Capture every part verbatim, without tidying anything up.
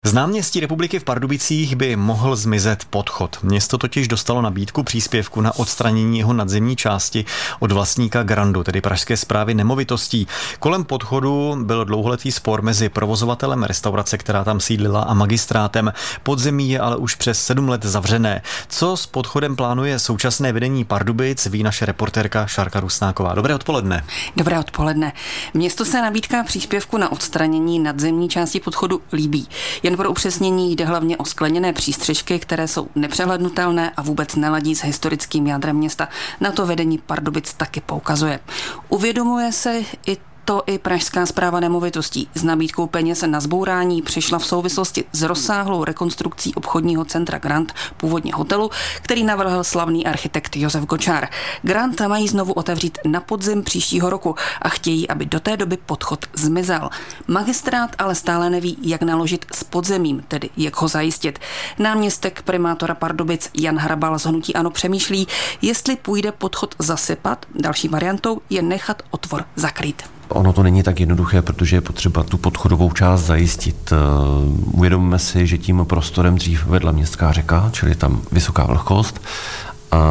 Z náměstí Republiky v Pardubicích by mohl zmizet podchod. Město totiž dostalo nabídku příspěvku na odstranění jeho nadzemní části od vlastníka Grandu, tedy Pražské správy nemovitostí. Kolem podchodu byl dlouholetý spor mezi provozovatelem restaurace, která tam sídlila, a magistrátem. Podzemí je ale už přes sedm let zavřené. Co s podchodem plánuje současné vedení Pardubic, ví naše reportérka Šárka Rusnáková. Dobré odpoledne. Dobré odpoledne. Město se nabídka příspěvku na odstranění nadzemní části podchodu líbí. Jen pro upřesnění jde hlavně o skleněné přístřešky, které jsou nepřehlednutelné a vůbec neladí s historickým jádrem města. Na to vedení Pardubic taky poukazuje. Uvědomuje se i To i Pražská správa nemovitostí. S nabídkou peněz na zbourání přišla v souvislosti s rozsáhlou rekonstrukcí obchodního centra Grand, původně hotelu, který navrhl slavný architekt Josef Gočár. Grand mají znovu otevřít na podzim příštího roku a chtějí, aby do té doby podchod zmizel. Magistrát ale stále neví, jak naložit s podzemím, tedy jak ho zajistit. Náměstek primátora Pardubic Jan Hrabal z hnutí ANO přemýšlí, jestli půjde podchod zasypat. Další variantou je nechat otvor zakrýt. Ono to není tak jednoduché, protože je potřeba tu podchodovou část zajistit. Uvědomíme si, že tím prostorem dřív vedla městská řeka, čili tam vysoká vlhkost, a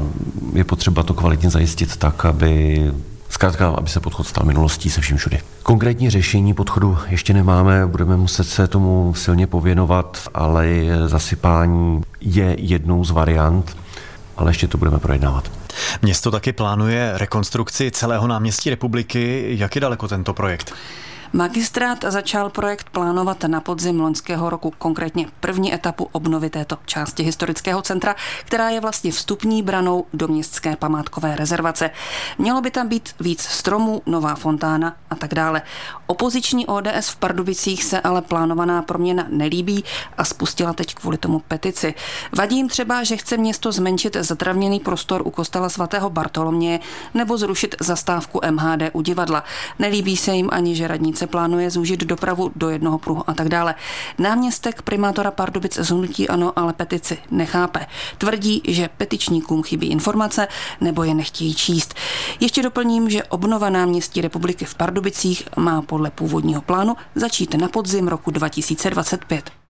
je potřeba to kvalitně zajistit tak, aby zkrátka, aby se podchod stal minulostí se vším všudy. Konkrétní řešení podchodu ještě nemáme, budeme muset se tomu silně pověnovat, ale zasypání je jednou z variant, ale ještě to budeme projednávat. Město taky plánuje rekonstrukci celého náměstí Republiky. Jak je daleko tento projekt? Magistrát začal projekt plánovat na podzim loňského roku, konkrétně první etapu obnovy této části historického centra, která je vlastně vstupní branou do městské památkové rezervace. Mělo by tam být víc stromů, nová fontána a tak dále. Opoziční O D S v Pardubicích se ale plánovaná proměna nelíbí a spustila teď kvůli tomu petici. Vadí jim třeba, že chce město zmenšit zatravněný prostor u kostela svatého Bartoloměje nebo zrušit zastávku M H D u divadla. Nelíbí se jim ani, že radnice plánuje zúžit dopravu do jednoho pruhu a tak dále. Náměstek primátora Pardubic z hnutí ANO ale petici nechápe. Tvrdí, že petičníkům chybí informace nebo je nechtějí číst. Ještě doplním, že obnova náměstí Republiky v Pardubicích má podle původního plánu začít na podzim roku dva tisíce dvacet pět.